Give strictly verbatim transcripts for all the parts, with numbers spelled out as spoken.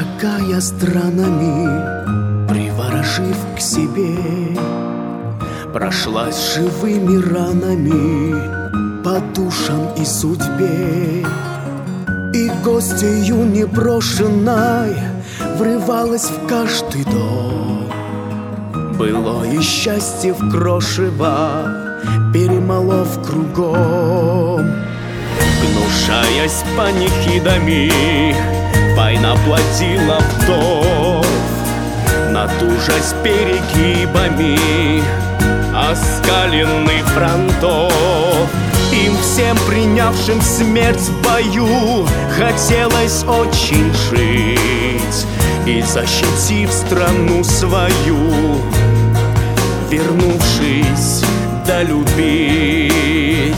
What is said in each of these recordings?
шагая странами, приворожив к себе, прошлась живыми ранами по душам и судьбе. И гостью непрошенной врывалась в каждый дом. Былое счастье в крошево перемолов кругом. Гнушаясь панихидами, война платила вдов, натужась перегибами оскаленных фронтов. Им всем, принявшим смерть в бою, хотелось очень жить и, защитив страну свою, вернувшись, долюбить.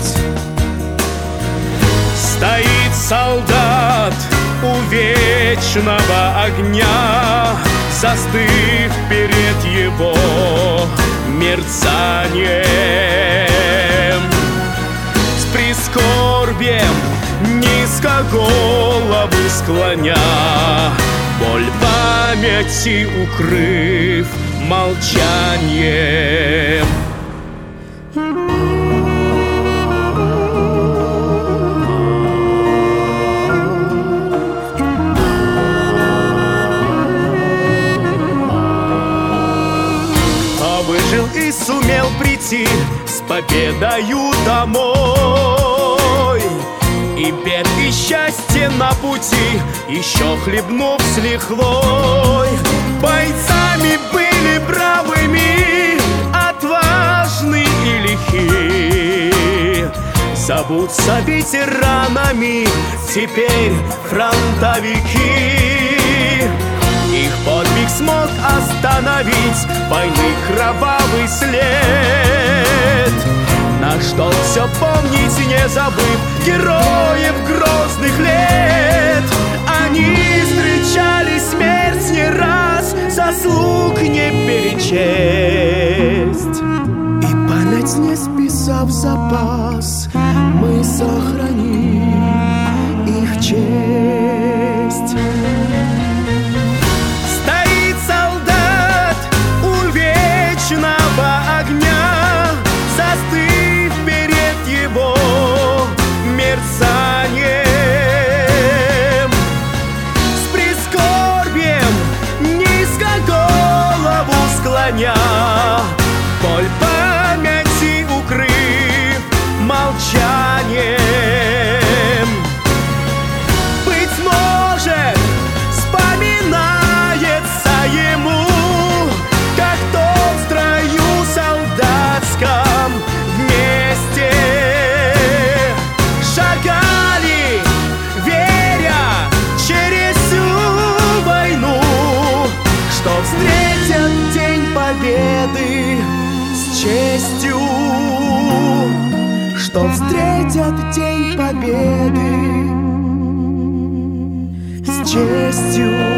Стоит солдат у вечного огня, застыв перед его мерцанием. С прискорбием низко голову склоня, боль памяти укрыв молчанием. Выжил и сумел прийти с победою домой, и бед и счастье на пути еще хлебнув с лихвой. Бойцами были бравыми, отважны и лихи, зовутся ветеранами теперь фронтовики. Их подвиг смог остановить войны кровавый след. Наш долг все помнить, не забыв героев грозных лет. Они встречали смерть не раз, заслуг не перечесть. И память не списав запас, мы сохраним их честь. Огня, застыв перед его мерцанием. С прискорбием низко голову склоня, боль памяти укрыв молчанием. Быть может, вспоминается ему, как то в строю солдатском вместе шагали, веря через всю войну, что встретят День Победы с честью, что встретят День Победы с честью.